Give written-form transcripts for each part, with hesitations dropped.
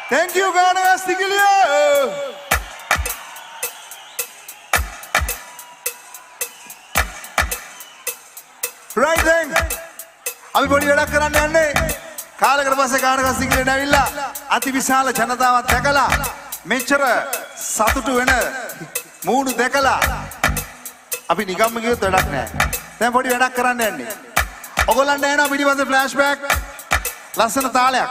Thank you Ganagas Tigilia. Right then. අපි පොඩි වැඩක් කරන්න යන්නේ. කාලයකට පස්සේ Ganagas Tigilia ඇවිල්ලා අති විශාල ජනතාවක් දැකලා මෙච්චර සතුටු වෙන මූණු දැකලා අපි නිකම්ම ගියොත් වැඩක් නැහැ. දැන් පොඩි වැඩක් කරන්න යන්නේ. ඔයගොල්ලන්ට එනවා පිටිපස්සේ ෆ්ලෑෂ්බැක් ලස්සන තාලයක්.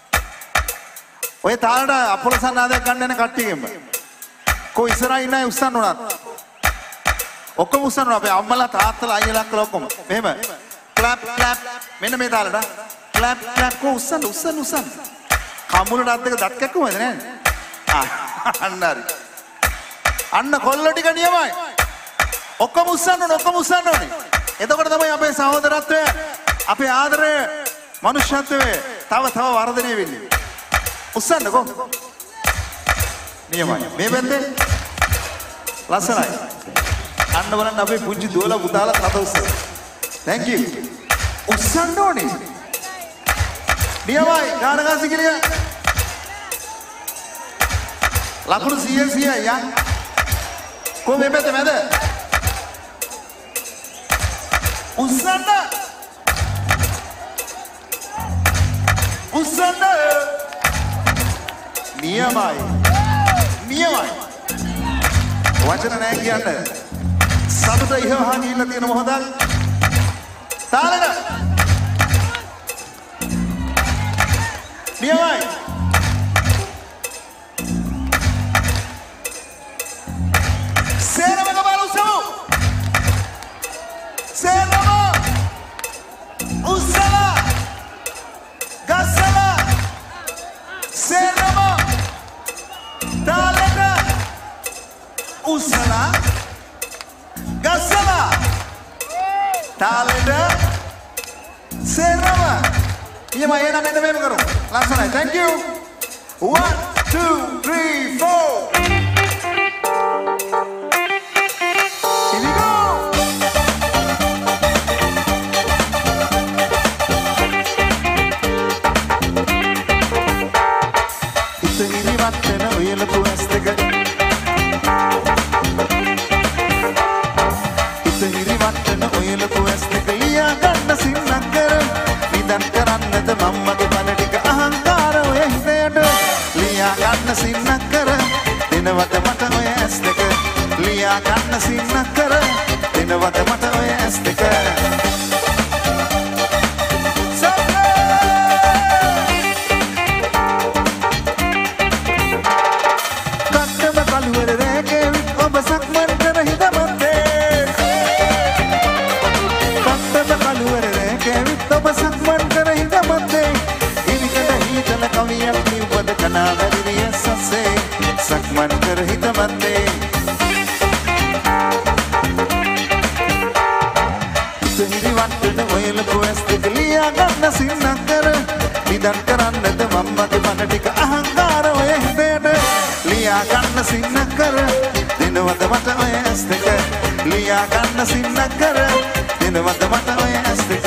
ඔය තාලට අපොල සන්නාදයක් ගන්න යන කට්ටියගෙම. කො ඉස්සරහා ඉන්න අය උස්සන්න උනත්. ඔක්කොම උස්සන්න උනා. අපේ අම්මලා තාත්තලා අයියලා අක්කලා ඔක්කොම. මෙහෙම. Clap clap. මෙන්න මේ තාලට. ක්ලැප් ක්ලැප් කො උස්සන්න උස්සන්න උස්සන්න. කමුලට අත් දෙක දත් කැක්කුමද නෑ? අන්න හරි. අන්න කොල්ල ටික නියමයි. ඔක්කොම උස්සන්න ඕනේ ඔක්කොම උස්සන්න ඕනේ. එතකොට තමයි අපේ සහෝදරත්වය අපේ ආදරය මනුෂ්‍යත්වය තව වර්ධනය වෙන්නේ. උස්සන්නකෝ. නියමයි. මේ පැත්තේ ලස්සනයි. අන්න බලන්න අපේ පුංචි දුවලා පුතාලා තද උස්සන. Thank you. උස්සන්න ඕනේ. නියමයි. Ganagas Tigilia. ලකුණු 100 යන්. කො මේ පැත්තේ මැද. උස්සන්න. උස්සන්න. නියමයි. නියමයි. වචන නැහැ කියන්න. සතුට ඉහවහා ගිහිල්ලා තියෙන මොහොතක්. තාලෙට. නියමයි. සේනම කපාල උස්සමු. සේනම උස්සලා. ගස්සලා. සේනම තාලෙට. උස්සලා. ගස්සලා. තාලෙට. සේනම. ඊයම එන මෙන්න මේක කරමු. ලස්සනයි. Thank you. 1 2 3 4. සින්නකර දිනවත මට ඔය ඇස් දෙක ලියා ගන්න සින්නකර දිනවත මට ඔය ඇස් දෙක කට්ටම කළුවර රැකේ ඔබ සක්මන් කර හිතමත්තේ කට්ටම කළුවර රැකේ ඔබ සක්මන් කර හිතමත්තේ ඉරිකඩ හිතල කවියක් නිවද කනාවැරිය සසේ සක්මන් කර හිතමත්තේ හිතහිරි වට්ටන ඔයල පොස් දෙක ලියා ගන්න සින්නකර නිදන් කරන්නද මම්මගේ මන ටික අහංකාර ඔය හිතේට ලියා ගන්න සින්නකර දිනවද මට ඔය ඇස් දෙක ලියා ගන්න සින්නකර දිනවද මට ඔය ඇස් දෙක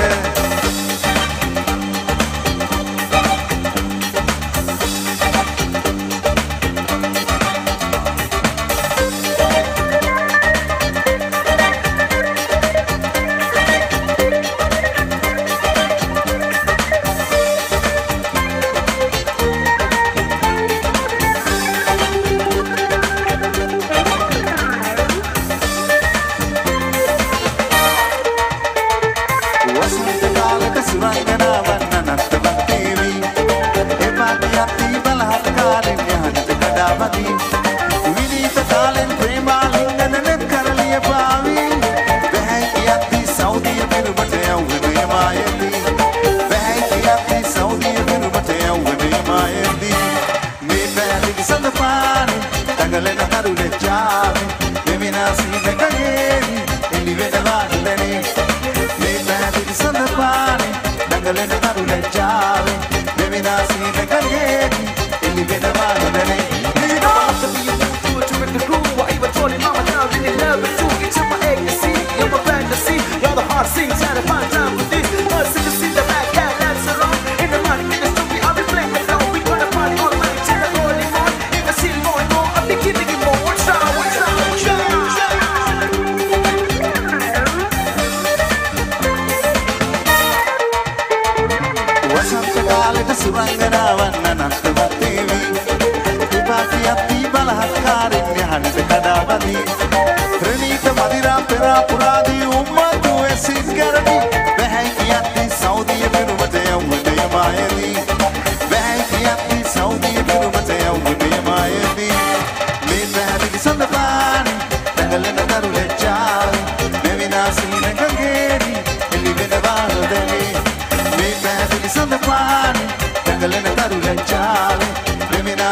Dangalena naru le jave, bevina si me cargue.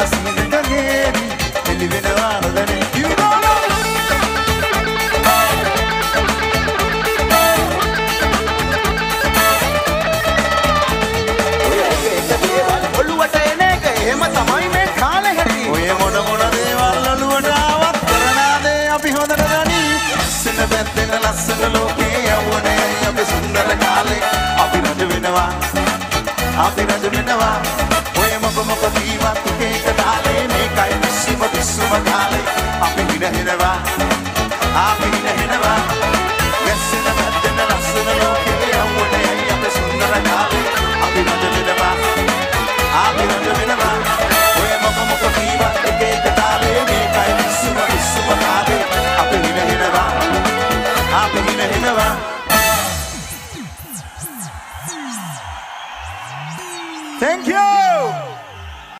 සීනක ගේවි එලි වෙනවා නොදැනේ ඔළුවට එන එක එහෙම තමයි මේ කාලේ හැටි. ඔය මොන දේවල් ඔළුවට ආවත් කරනාදේ අපි හොඳට දනි. ලස්සන පැත්තෙන ලස්සන ලෝකේ යවුනේ අපි සුන්දර කාලේ අපි රජ වෙනවා. අපි රජ වෙනවා. ඔය මොක දීවත් එක තාලේ මේකයි විශ්ව කාලේ අපි හිරෙනවා. අපි